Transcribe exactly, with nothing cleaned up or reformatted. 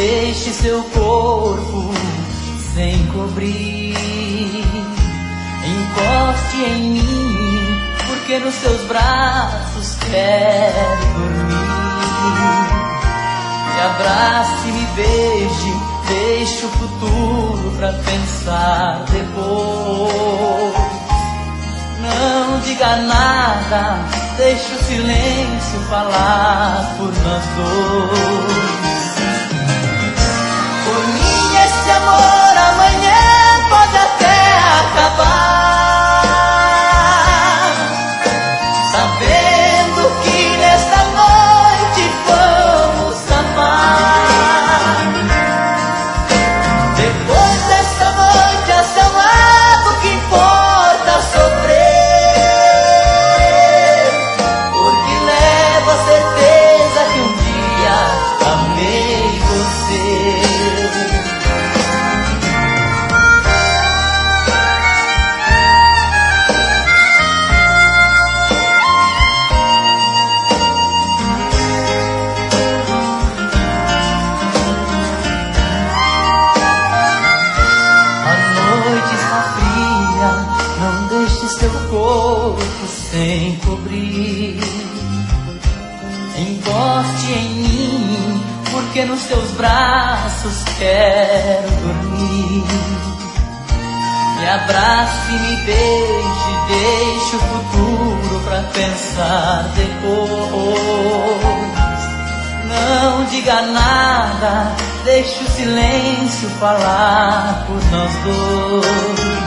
deixe seu corpo sem cobrir. Encoste em mim, porque nos seus braços quero dormir. Me abrace, me beije, deixe o futuro pra pensar depois. Não diga nada, deixe o silêncio falar por nós dois. Por mim esse amor amanhã pode até acabar, sabendo que nesta noite vamos amar. Depois desta noite a seu lado, que importa sofrer, porque levo a certeza que um dia amei você. Não deixe seu corpo sem cobrir. Encoste em mim, porque nos seus braços quero dormir. Me abrace, me beije, deixe o futuro pra pensar depois. Não diga nada, deixe o silêncio falar por nós dois.